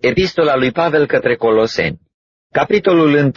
Epistola lui Pavel către Coloseni, capitolul 1.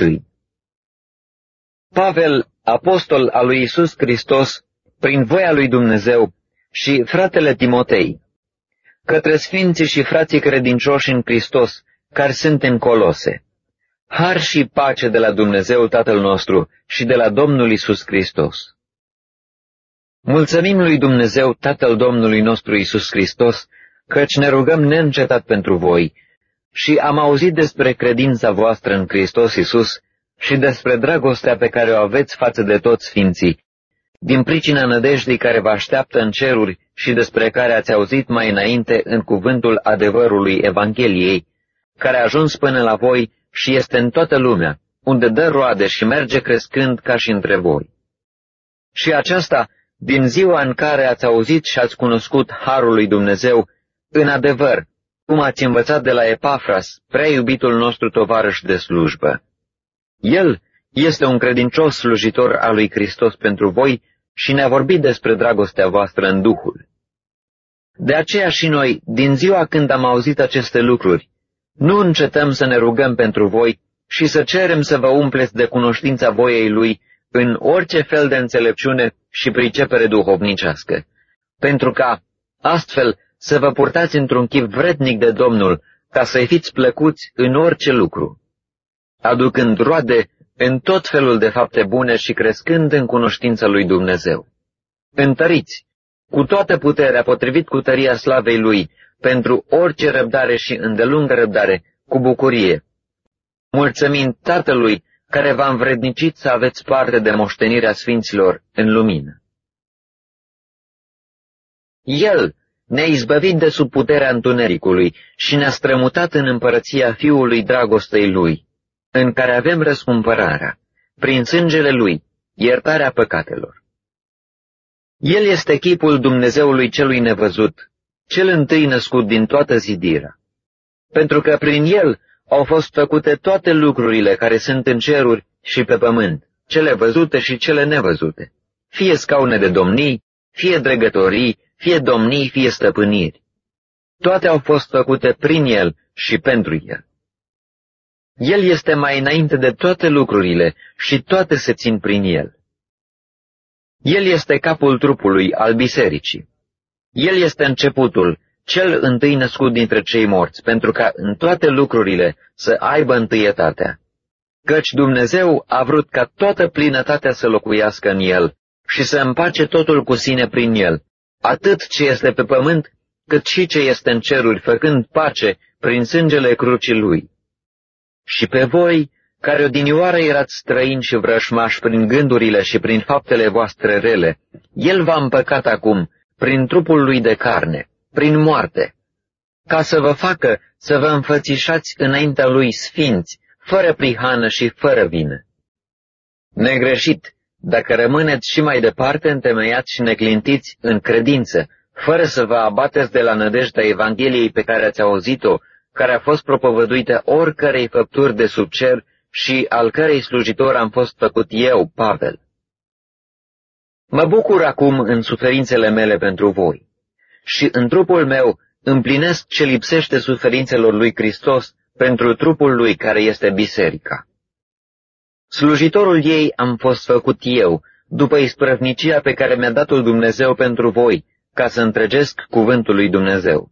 Pavel, apostol al lui Iisus Hristos, prin voia lui Dumnezeu, și fratele Timotei, către sfinții și frații credincioși în Hristos, care sunt în Colose. Har și pace de la Dumnezeu Tatăl nostru și de la Domnul Iisus Hristos. Mulțumim lui Dumnezeu, Tatăl Domnului nostru Iisus Hristos, căci ne rugăm neîncetat pentru voi și am auzit despre credința voastră în Hristos Iisus și despre dragostea pe care o aveți față de toți sfinții, din pricina nădejdii care vă așteaptă în ceruri și despre care ați auzit mai înainte în cuvântul adevărului Evangheliei, care a ajuns până la voi și este în toată lumea, unde dă roade și merge crescând ca și între voi. Și aceasta din ziua în care ați auzit și ați cunoscut harul lui Dumnezeu, în adevăr, cum ați învățat de la Epafras, prea iubitul nostru tovarăș de slujbă. El este un credincios slujitor al lui Hristos pentru voi și ne-a vorbit despre dragostea voastră în Duhul. De aceea și noi, din ziua când am auzit aceste lucruri, nu încetăm să ne rugăm pentru voi și să cerem să vă umpleți de cunoștința voiei Lui în orice fel de înțelepciune și pricepere duhovnicească, pentru ca, astfel, să vă purtați într-un chip vrednic de Domnul, ca să-i fiți plăcuți în orice lucru, aducând roade în tot felul de fapte bune și crescând în cunoștința lui Dumnezeu. Întăriți, cu toată puterea potrivit cu tăria slavei Lui, pentru orice răbdare și îndelungă răbdare, cu bucurie, mulțumind Tatălui care v-a învrednicit să aveți parte de moștenirea sfinților în lumină. El ne-a izbăvit de sub puterea întunericului și ne-a strămutat în împărăția Fiului dragostei Lui, în care avem răscumpărarea, prin sângele Lui, iertarea păcatelor. El este chipul Dumnezeului celui nevăzut, cel întâi născut din toată zidirea, pentru că prin El au fost făcute toate lucrurile care sunt în ceruri și pe pământ, cele văzute și cele nevăzute, fie scaune de domnii, fie dregătorii, fie domnii, fie stăpâniri. Toate au fost făcute prin El și pentru El. El este mai înainte de toate lucrurile și toate se țin prin El. El este capul trupului al bisericii. El este începutul, cel întâi născut dintre cei morți, pentru ca în toate lucrurile să aibă întâietatea. Căci Dumnezeu a vrut ca toată plinătatea să locuiască în El și să împace totul cu sine prin El, atât ce este pe pământ, cât și ce este în ceruri, făcând pace prin sângele crucii Lui. Și pe voi, care odinioară erați străini și vrășmași prin gândurile și prin faptele voastre rele, El v-a împăcat acum, prin trupul Lui de carne, prin moarte, ca să vă facă să vă înfățișați înaintea Lui sfinți, fără prihană și fără vină. Negreșit, dacă rămâneți și mai departe întemeiați și neclintiți în credință, fără să vă abateți de la nădejdea Evangheliei pe care ați auzit-o, care a fost propovăduită oricărei făpturi de sub cer și al cărei slujitor am fost făcut eu, Pavel. Mă bucur acum în suferințele mele pentru voi și în trupul meu împlinesc ce lipsește suferințelor lui Hristos pentru trupul Lui care este biserica. Slujitorul ei am fost făcut eu, după isprăvnicia pe care mi-a dat-o Dumnezeu pentru voi, ca să întregesc cuvântul lui Dumnezeu.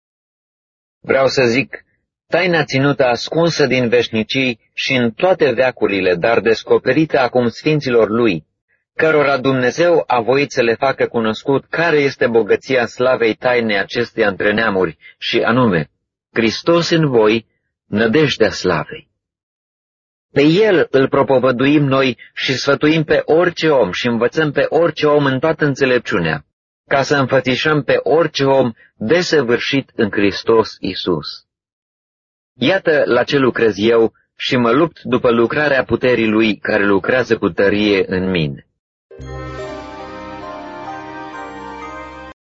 Vreau să zic, taina ținută ascunsă din veșnicii și în toate veacurile, dar descoperită acum sfinților Lui, cărora Dumnezeu a voit să le facă cunoscut care este bogăția slavei tainei acesteia între neamuri, și anume, Hristos în voi, nădejdea slavei. Pe El îl propovăduim noi și sfătuim pe orice om și învățăm pe orice om în toată înțelepciunea, ca să înfățișăm pe orice om desăvârșit în Hristos Iisus. Iată la ce lucrez eu și mă lupt după lucrarea puterii Lui care lucrează cu tărie în mine.